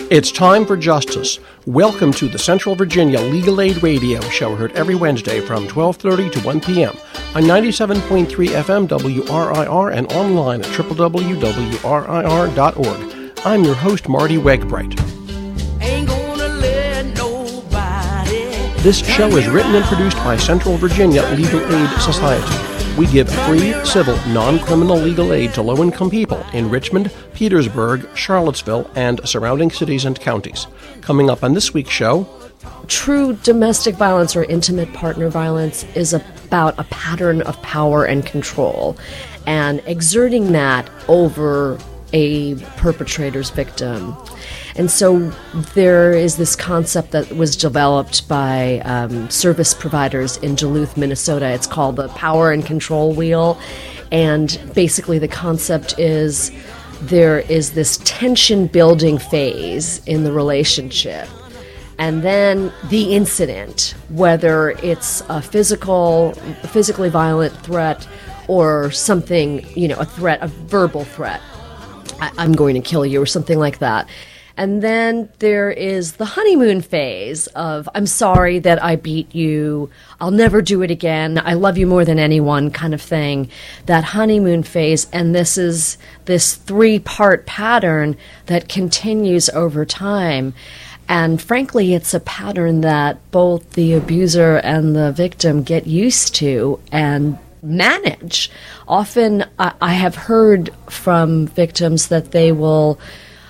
It's time for justice. Welcome to the Central Virginia Legal Aid Radio Show, heard every Wednesday from 12:30 to 1 p.m. on 97.3 FM WRIR and online at www.wrir.org. I'm your host, Marty Wegbright. This show is written and produced by Central Virginia Legal Aid Society. We give free, civil, non-criminal legal aid to low-income people in Richmond, Petersburg, Charlottesville, and surrounding cities and counties. Coming up on this week's show... True domestic violence or intimate partner violence is about a pattern of power and control, and exerting that over a perpetrator's victim. And so there is this concept that was developed by service providers in Duluth, Minnesota. It's called the power and control wheel. And basically the concept is there is this tension building phase in the relationship. And then the incident, whether it's a physically violent threat or something, a threat, a verbal threat. I'm going to kill you or something like that. And then there is the honeymoon phase of, I'm sorry that I beat you, I'll never do it again, I love you more than anyone kind of thing. That honeymoon phase, and this is this three-part pattern that continues over time. And frankly, it's a pattern that both the abuser and the victim get used to and manage. Often I have heard from victims that they will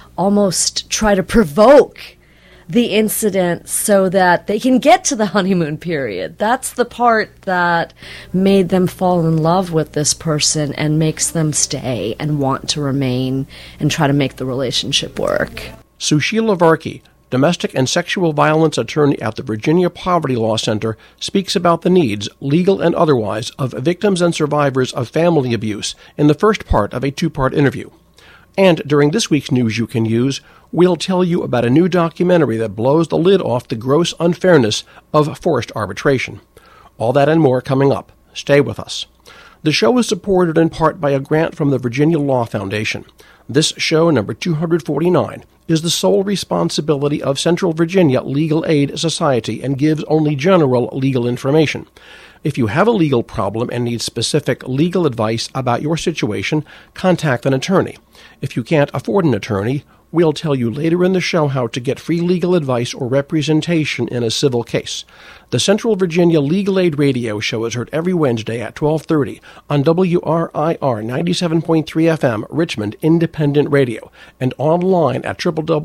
almost try to provoke the incident so that they can get to the honeymoon period. That's the part that made them fall in love with this person and makes them stay and want to remain and try to make the relationship work. Sushila Varkey, domestic and sexual violence attorney at the Virginia Poverty Law Center, speaks about the needs, legal and otherwise, of victims and survivors of family abuse in the first part of a two-part interview. And during this week's News You Can Use, we'll tell you about a new documentary that blows the lid off the gross unfairness of forced arbitration. All that and more coming up. Stay with us. The show is supported in part by a grant from the Virginia Law Foundation. This show, number 249, is the sole responsibility of Central Virginia Legal Aid Society and gives only general legal information. If you have a legal problem and need specific legal advice about your situation, contact an attorney. If you can't afford an attorney, we'll tell you later in the show how to get free legal advice or representation in a civil case. The Central Virginia Legal Aid Radio Show is heard every Wednesday at 12:30 on WRIR 97.3 FM, Richmond Independent Radio, and online at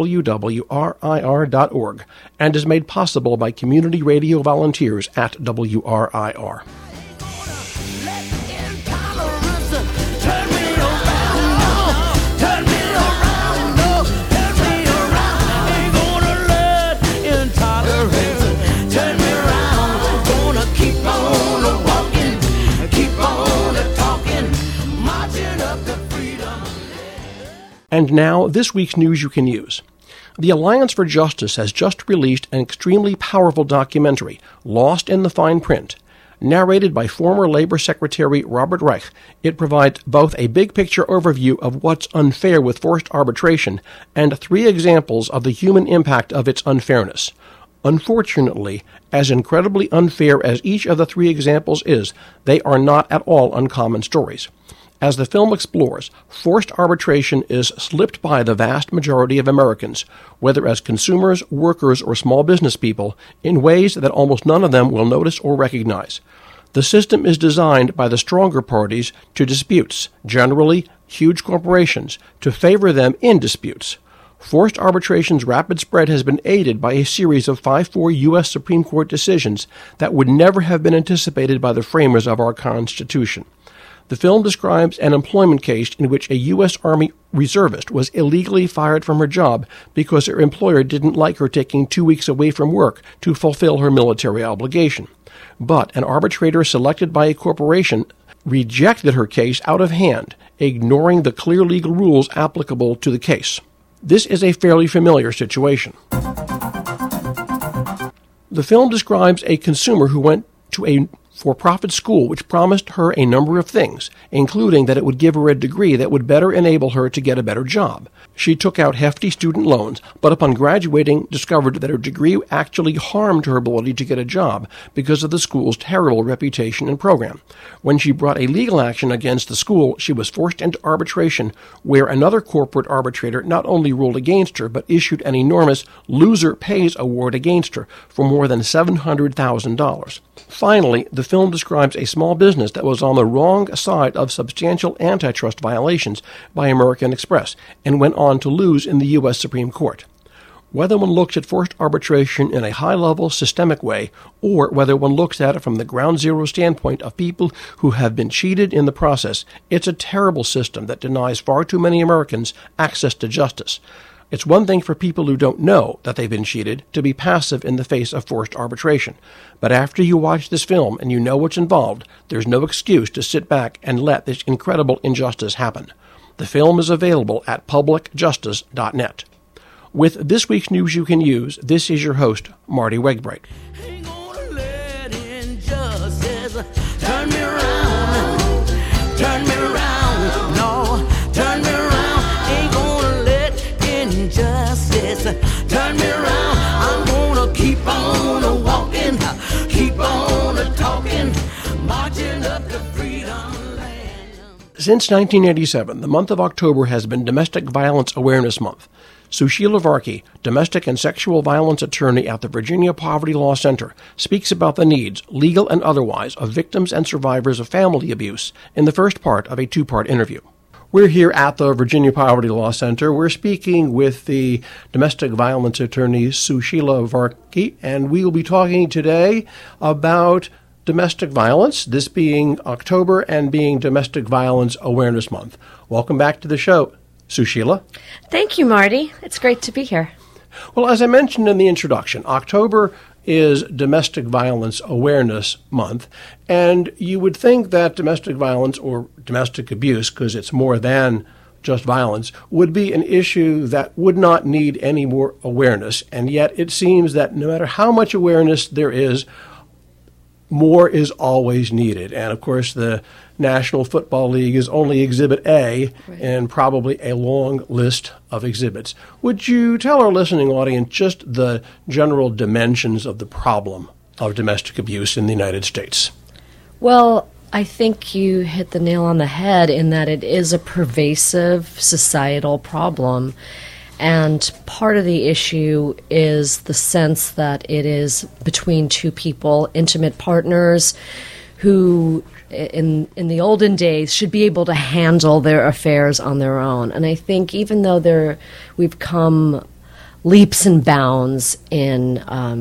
www.wrir.org, and is made possible by community radio volunteers at WRIR. And now, this week's News You Can Use. The Alliance for Justice has just released an extremely powerful documentary, Lost in the Fine Print. Narrated by former Labor Secretary Robert Reich, it provides both a big-picture overview of what's unfair with forced arbitration and 3 examples of the human impact of its unfairness. Unfortunately, as incredibly unfair as each of the 3 examples is, they are not at all uncommon stories. As the film explores, forced arbitration is slipped by the vast majority of Americans, whether as consumers, workers, or small business people, in ways that almost none of them will notice or recognize. The system is designed by the stronger parties to disputes, generally huge corporations, to favor them in disputes. Forced arbitration's rapid spread has been aided by a series of 5-4 U.S. Supreme Court decisions that would never have been anticipated by the framers of our Constitution. The film describes an employment case in which a U.S. Army reservist was illegally fired from her job because her employer didn't like her taking 2 weeks away from work to fulfill her military obligation. But an arbitrator selected by a corporation rejected her case out of hand, ignoring the clear legal rules applicable to the case. This is a fairly familiar situation. The film describes a consumer who went to a for-profit school which promised her a number of things, including that it would give her a degree that would better enable her to get a better job. She took out hefty student loans, but upon graduating discovered that her degree actually harmed her ability to get a job because of the school's terrible reputation and program. When she brought a legal action against the school, she was forced into arbitration, where another corporate arbitrator not only ruled against her, but issued an enormous loser pays award against her for more than $700,000. Finally, the film describes a small business that was on the wrong side of substantial antitrust violations by American Express and went on to lose in the U.S. Supreme Court. Whether one looks at forced arbitration in a high-level, systemic way, or whether one looks at it from the ground zero standpoint of people who have been cheated in the process, it's a terrible system that denies far too many Americans access to justice. It's one thing for people who don't know that they've been cheated to be passive in the face of forced arbitration. But after you watch this film and you know what's involved, there's no excuse to sit back and let this incredible injustice happen. The film is available at publicjustice.net. With this week's news you can use, this is your host, Marty Wegbright. Ain't gonna let injustice turn me around, no, turn me around. Ain't gonna let injustice turn me around. I'm gonna keep on walking, keep on talking, marching up to freedom land. Since 1987, the month of October has been Domestic Violence Awareness Month. Sushila Varkey, domestic and sexual violence attorney at the Virginia Poverty Law Center, speaks about the needs, legal and otherwise, of victims and survivors of family abuse in the first part of a two-part interview. We're here at the Virginia Poverty Law Center. We're speaking with the domestic violence attorney Sushila Varkey, and we will be talking today about domestic violence, this being October and being Domestic Violence Awareness Month. Welcome back to the show, Sushila. Thank you, Marty. It's great to be here. Well, as I mentioned in the introduction, October is Domestic Violence Awareness Month, and you would think that domestic violence or domestic abuse, because it's more than just violence, would be an issue that would not need any more awareness, and yet it seems that no matter how much awareness there is, more is always needed. And of course, the National Football League is only Exhibit A in probably a long list of exhibits. Would you tell our listening audience just the general dimensions of the problem of domestic abuse in the United States? Well, I think you hit the nail on the head in that it is a pervasive societal problem. And part of the issue is the sense that it is between two people, intimate partners, who in the olden days should be able to handle their affairs on their own. And I think even though we've come leaps and bounds in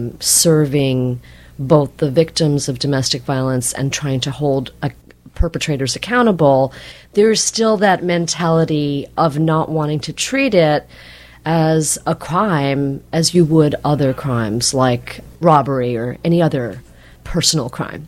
serving both the victims of domestic violence and trying to hold perpetrators accountable, there's still that mentality of not wanting to treat it as a crime as you would other crimes like robbery or any other personal crime.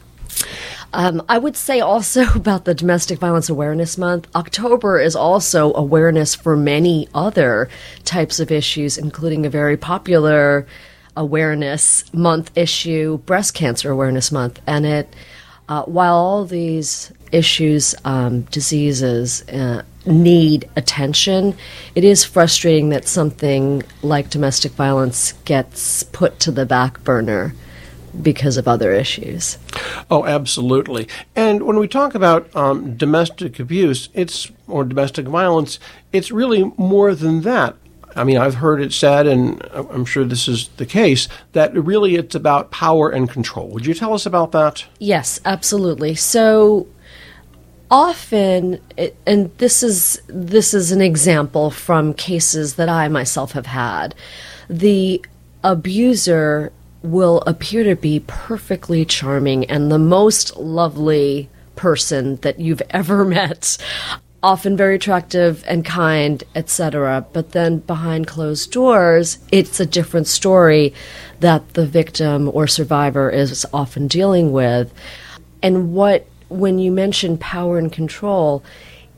I would say also about the Domestic Violence Awareness Month, October is also awareness for many other types of issues, including a very popular awareness month issue, Breast Cancer Awareness Month. And while all these issues, diseases, need attention, it is frustrating that something like domestic violence gets put to the back burner because of other issues. Oh, absolutely. And when we talk about domestic abuse, or domestic violence, it's really more than that. I mean, I've heard it said, and I'm sure this is the case, that really it's about power and control. Would you tell us about that? Yes, absolutely. So often, and this is an example from cases that I myself have had, the abuser will appear to be perfectly charming and the most lovely person that you've ever met, often very attractive and kind, etc. But then behind closed doors, it's a different story that the victim or survivor is often dealing with. And when you mention power and control,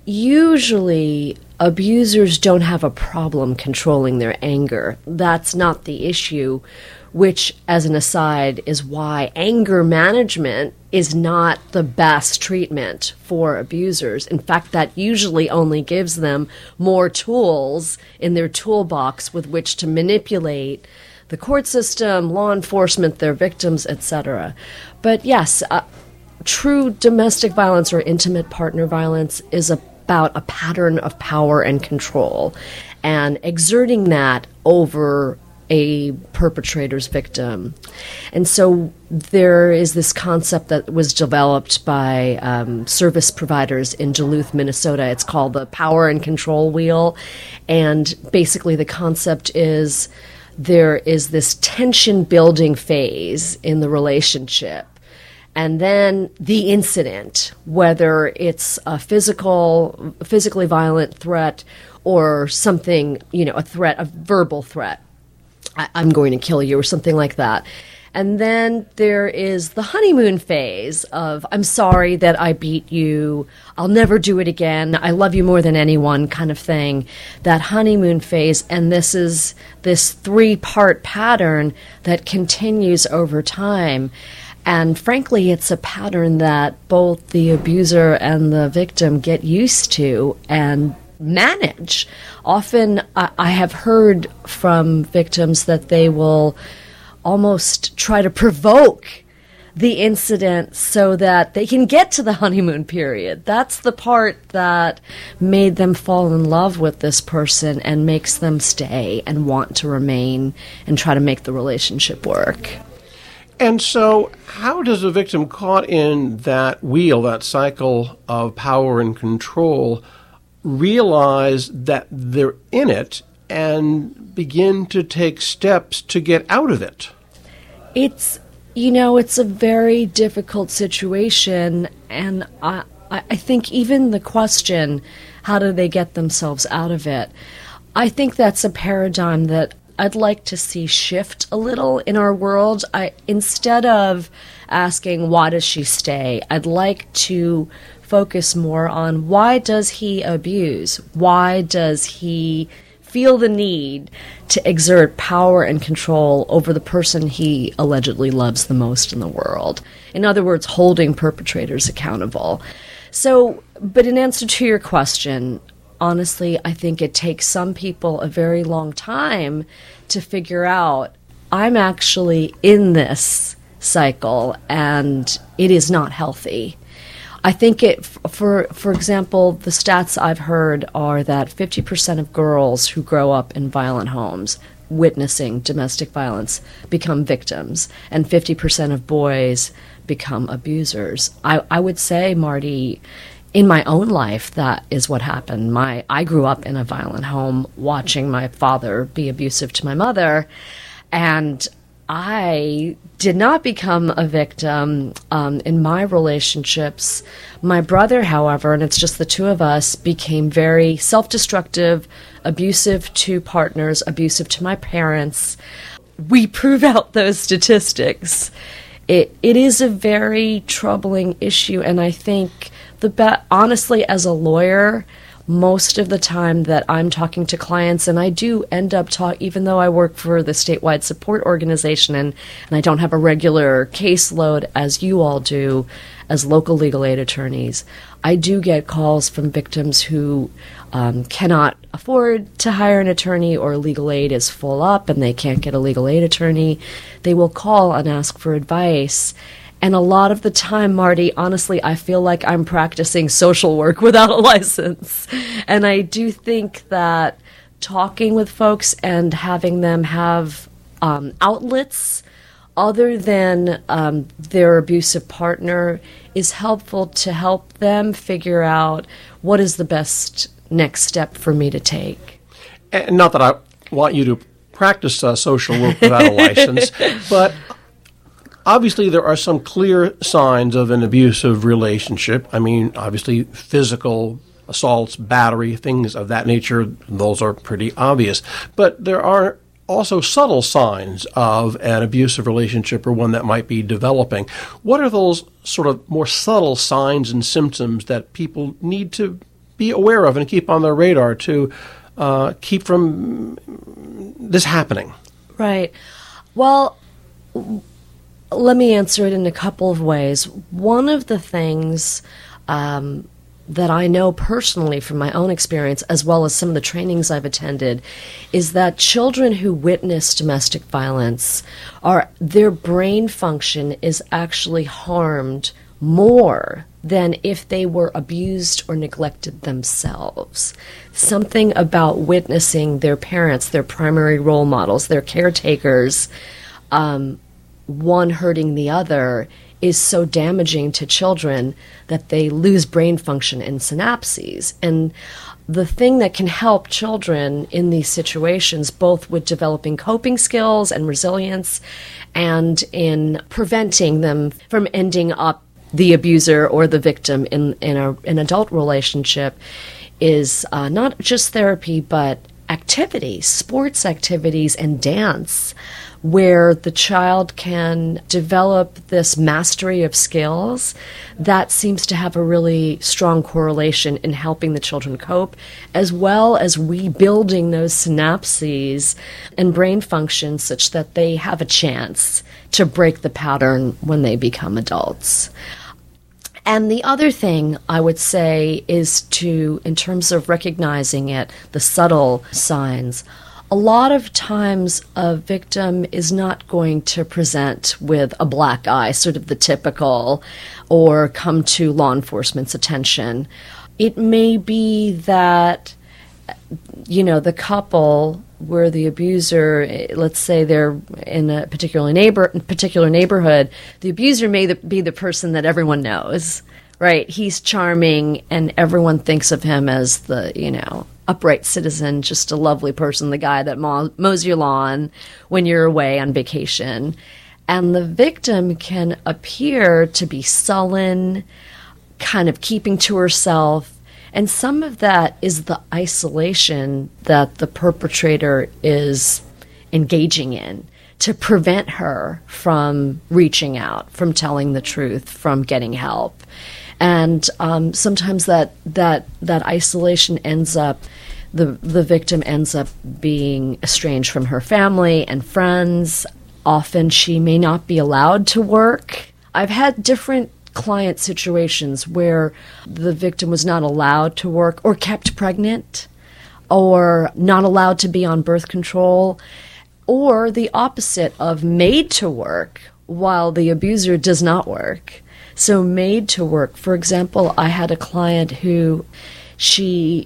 Usually, abusers don't have a problem controlling their anger. That's not the issue, which, as an aside, is why anger management is not the best treatment for abusers. In fact, that usually only gives them more tools in their toolbox with which to manipulate the court system, law enforcement, their victims, etc. But yes, true domestic violence or intimate partner violence is about a pattern of power and control, and exerting that over a perpetrator's victim. And so there is this concept that was developed by service providers in Duluth, Minnesota. It's called the power and control wheel. And basically the concept is there is this tension building phase in the relationship. And then the incident, whether it's a physically violent threat or something, a threat, a verbal threat. I'm going to kill you or something like that. And then there is the honeymoon phase of, I'm sorry that I beat you, I'll never do it again, I love you more than anyone kind of thing. That honeymoon phase, and this is this 3-part pattern that continues over time. And frankly, it's a pattern that both the abuser and the victim get used to and manage. Often I have heard from victims that they will almost try to provoke the incident so that they can get to the honeymoon period. That's the part that made them fall in love with this person and makes them stay and want to remain and try to make the relationship work. And so how does a victim caught in that wheel, that cycle of power and control, realize that they're in it and begin to take steps to get out of it? It's a very difficult situation, and I think even the question, how do they get themselves out of it? I think that's a paradigm that I'd like to see shift a little in our world. Instead of asking, why does she stay? I'd like to focus more on, why does he abuse? Why does he feel the need to exert power and control over the person he allegedly loves the most in the world? In other words, holding perpetrators accountable. So, but in answer to your question, honestly, I think it takes some people a very long time to figure out, I'm actually in this cycle and it is not healthy. I think for example, the stats I've heard are that 50% of girls who grow up in violent homes witnessing domestic violence become victims, and 50% of boys become abusers. I would say, Marty, in my own life, that is what happened. I grew up in a violent home, watching my father be abusive to my mother, and I did not become a victim in my relationships. My brother, however, and it's just the two of us, became very self-destructive, abusive to partners, abusive to my parents. We prove out those statistics. It is a very troubling issue, and I think honestly, as a lawyer, most of the time that I'm talking to clients, and I do end up even though I work for the statewide support organization and I don't have a regular caseload as you all do as local legal aid attorneys, I do get calls from victims who cannot afford to hire an attorney, or legal aid is full up and they can't get a legal aid attorney. They will call and ask for advice. And a lot of the time, Marty, honestly, I feel like I'm practicing social work without a license. And I do think that talking with folks and having them have outlets other than their abusive partner is helpful to help them figure out what is the best next step for me to take. And not that I want you to practice social work without a license, but obviously, there are some clear signs of an abusive relationship. I mean, obviously, physical assaults, battery, things of that nature, those are pretty obvious. But there are also subtle signs of an abusive relationship or one that might be developing. What are those sort of more subtle signs and symptoms that people need to be aware of and keep on their radar to keep from this happening? Right. Well, let me answer it in a couple of ways. One of the things that I know personally from my own experience, as well as some of the trainings I've attended, is that children who witness domestic violence, their brain function is actually harmed more than if they were abused or neglected themselves. Something about witnessing their parents, their primary role models, their caretakers, one hurting the other, is so damaging to children that they lose brain function and synapses. And the thing that can help children in these situations, both with developing coping skills and resilience, and in preventing them from ending up the abuser or the victim in an adult relationship, is not just therapy, but activities, sports activities, and dance, where the child can develop this mastery of skills that seems to have a really strong correlation in helping the children cope, as well as rebuilding those synapses and brain function such that they have a chance to break the pattern when they become adults. And the other thing I would say is in terms of recognizing it, the subtle signs, a lot of times a victim is not going to present with a black eye, sort of the typical, or come to law enforcement's attention. It may be that, the couple where the abuser, let's say they're in a particular neighborhood, the abuser may be the person that everyone knows, right? He's charming and everyone thinks of him as the, upright citizen, just a lovely person, the guy that mows your lawn when you're away on vacation. And the victim can appear to be sullen, kind of keeping to herself. And some of that is the isolation that the perpetrator is engaging in to prevent her from reaching out, from telling the truth, from getting help. And sometimes that isolation ends up, the victim ends up being estranged from her family and friends. Often she may not be allowed to work. I've had different client situations where the victim was not allowed to work or kept pregnant or not allowed to be on birth control, or the opposite of made to work while the abuser does not work. So made to work. For example, I had a client who she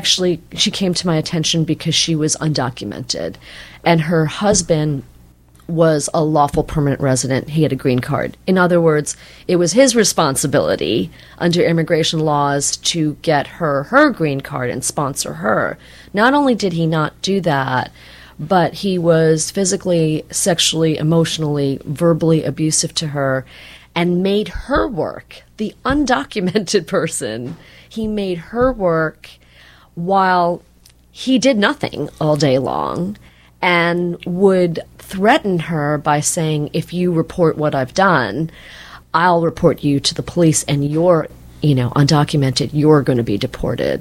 came to my attention because she was undocumented, and her husband was a lawful permanent resident. He had a green card. In other words, it was his responsibility under immigration laws to get her green card and sponsor her. Not only did he not do that, but he was physically, sexually, emotionally, verbally abusive to her and made her work. The undocumented person, he made her work while he did nothing all day long, and would threaten her by saying, if you report what I've done, I'll report you to the police, and you're, undocumented, you're going to be deported.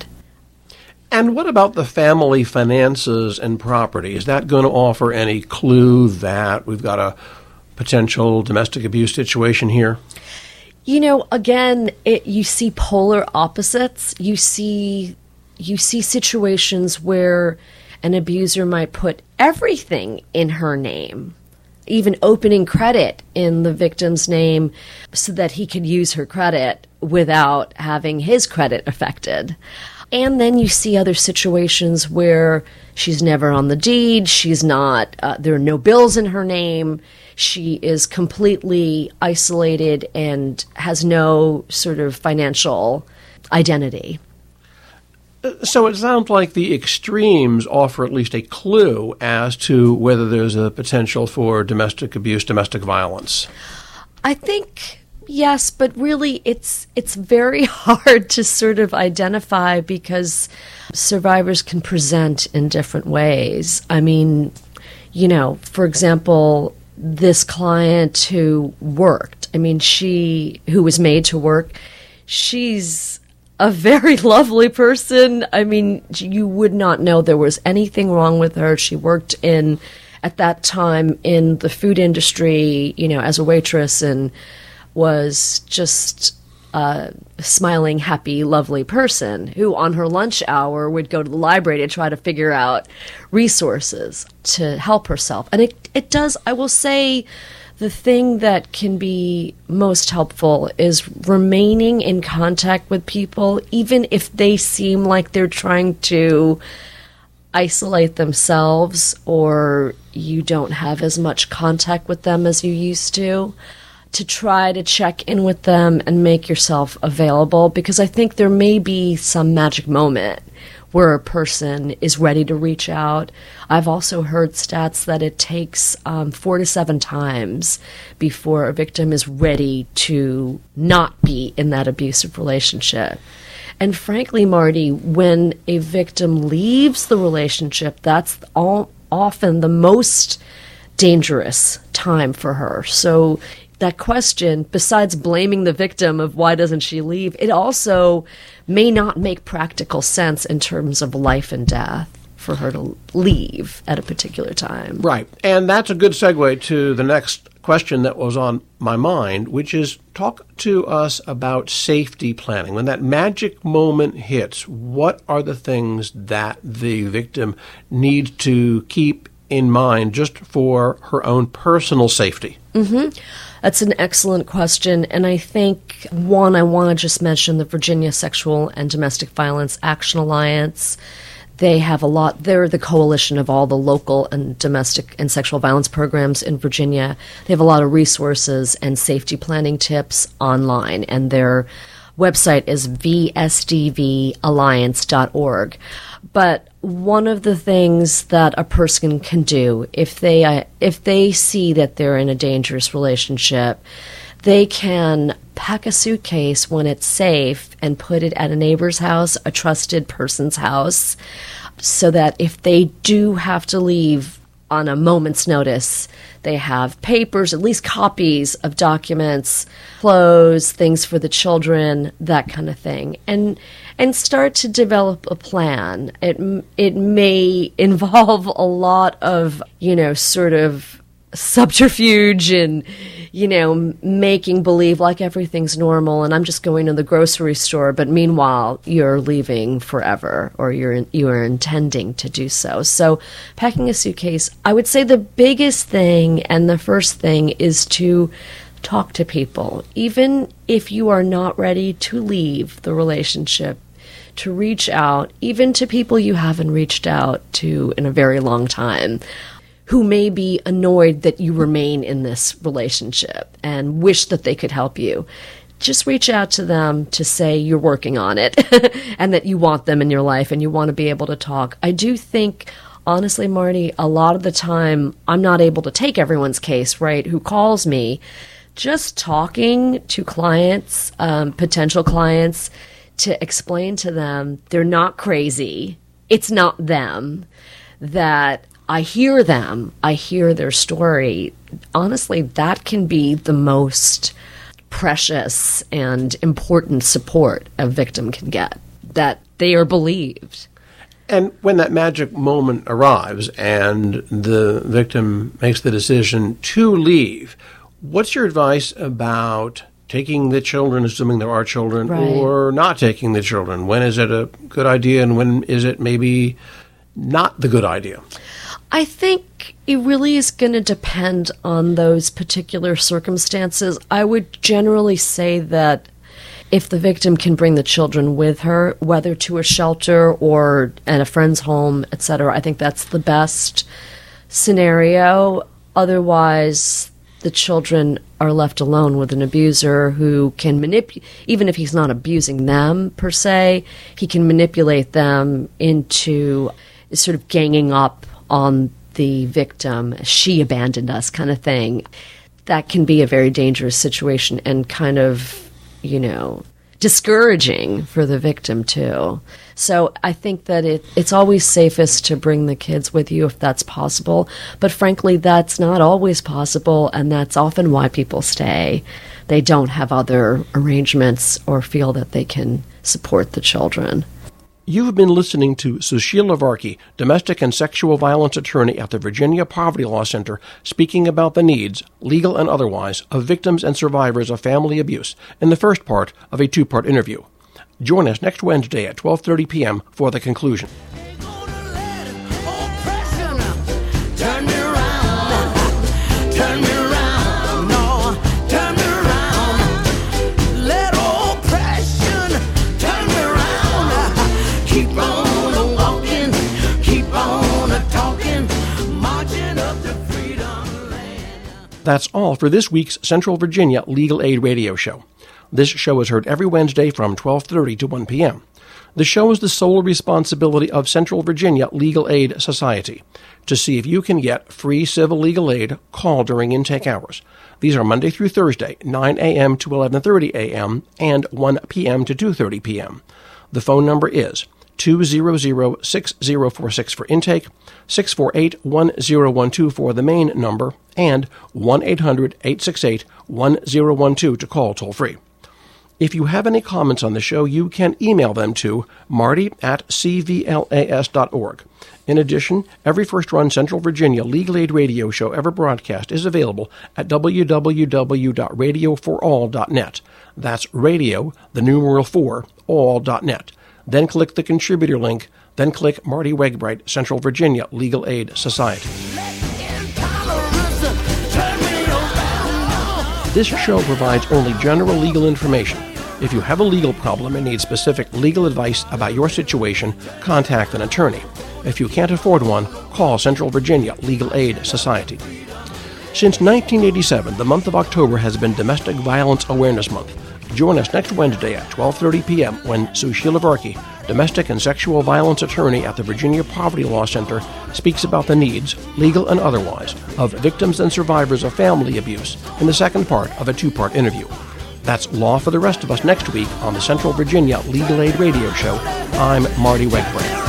And what about the family finances and property? Is that going to offer any clue that we've got a potential domestic abuse situation here? Again, you see polar opposites. You see situations where an abuser might put everything in her name, even opening credit in the victim's name so that he could use her credit without having his credit affected. And then you see other situations where she's never on the deed, she's not, there are no bills in her name, she is completely isolated and has no sort of financial identity. So it sounds like the extremes offer at least a clue as to whether there's a potential for domestic abuse, domestic violence. I think yes, but really it's very hard to sort of identify because survivors can present in different ways. I mean, for example, this client who worked, who was made to work, she's a very lovely person. I mean, you would not know there was anything wrong with her. She worked at that time in the food industry, as a waitress, and was just a smiling, happy, lovely person who on her lunch hour would go to the library to try to figure out resources to help herself. And it does, I will say, the thing that can be most helpful is remaining in contact with people, even if they seem like they're trying to isolate themselves or you don't have as much contact with them as you used to try to check in with them and make yourself available, because I think there may be some magic moment where a person is ready to reach out. I've also heard stats that it takes 4 to 7 times before a victim is ready to not be in that abusive relationship. And frankly, Marty, when a victim leaves the relationship, that's often the most dangerous time for her. So that question, besides blaming the victim of why doesn't she leave, it also may not make practical sense in terms of life and death for her to leave at a particular time. Right. And that's a good segue to the next question that was on my mind, which is talk to us about safety planning. When that magic moment hits, what are the things that the victim needs to keep in mind just for her own personal safety? Mm-hmm. That's an excellent question. And I think, one, I want to just mention the Virginia Sexual and Domestic Violence Action Alliance. They have they're the coalition of all the local and domestic and sexual violence programs in Virginia. They have a lot of resources and safety planning tips online, and their website is vsdvalliance.org. But one of the things that a person can do if they see that they're in a dangerous relationship, they can pack a suitcase when it's safe and put it at a neighbor's house, a trusted person's house, so that if they do have to leave on a moment's notice, they have papers, at least copies of documents, clothes, things for the children, that kind of thing, and start to develop a plan. It may involve a lot of, sort of subterfuge and, making believe like everything's normal and I'm just going to the grocery store, but meanwhile you're leaving forever, or you are intending to do so. So packing a suitcase, I would say the biggest thing and the first thing is to talk to people, even if you are not ready to leave the relationship, to reach out, even to people you haven't reached out to in a very long time, who may be annoyed that you remain in this relationship and wish that they could help you. Just reach out to them to say you're working on it and that you want them in your life and you want to be able to talk. I do think, honestly, Marty, a lot of the time I'm not able to take everyone's case, right, who calls me. Just talking to clients, potential clients, to explain to them they're not crazy, it's not them, that I hear them, I hear their story. Honestly, that can be the most precious and important support a victim can get, that they are believed. And when that magic moment arrives and the victim makes the decision to leave, what's your advice about taking the children, assuming there are children, right, or not taking the children? When is it a good idea and when is it maybe not the good idea? I think it really is going to depend on those particular circumstances. I would generally say that if the victim can bring the children with her, whether to a shelter or at a friend's home, etc., I think that's the best scenario. Otherwise, the children are left alone with an abuser who can manipulate, even if he's not abusing them per se, he can manipulate them into sort of ganging up on the victim. She abandoned us kind of thing. That can be a very dangerous situation and kind of, discouraging for the victim too. So I think that it's always safest to bring the kids with you if that's possible. But frankly, that's not always possible, and that's often why people stay. They don't have other arrangements or feel that they can support the children. You've been listening to Sushila Varkey, domestic and sexual violence attorney at the Virginia Poverty Law Center, speaking about the needs, legal and otherwise, of victims and survivors of family abuse in the first part of a two-part interview. Join us next Wednesday at 12:30 p.m. for the conclusion. That's all for this week's Central Virginia Legal Aid Radio Show. This show is heard every Wednesday from 12:30 to 1 p.m. The show is the sole responsibility of Central Virginia Legal Aid Society. To see if you can get free civil legal aid, call during intake hours. These are Monday through Thursday, 9 a.m. to 11:30 a.m. and 1 p.m. to 2:30 p.m. The phone number is 200-6046 for intake, 648-1012 for the main number, and 1-800-868-1012 to call toll-free. If you have any comments on the show, you can email them to marty@cvlas.org. In addition, every first-run Central Virginia Legal Aid radio show ever broadcast is available at www.radioforall.net. That's radio, the numeral 4, all.net. Then click the contributor link, then click Marty Wegbright, Central Virginia Legal Aid Society. This show provides only general legal information. If you have a legal problem and need specific legal advice about your situation, contact an attorney. If you can't afford one, call Central Virginia Legal Aid Society. Since 1987, the month of October has been Domestic Violence Awareness Month. Join us next Wednesday at 12:30 p.m. when Sushila Varkey, domestic and sexual violence attorney at the Virginia Poverty Law Center, speaks about the needs, legal and otherwise, of victims and survivors of family abuse in the second part of a two-part interview. That's law for the rest of us next week on the Central Virginia Legal Aid Radio Show. I'm Marty Wegbright.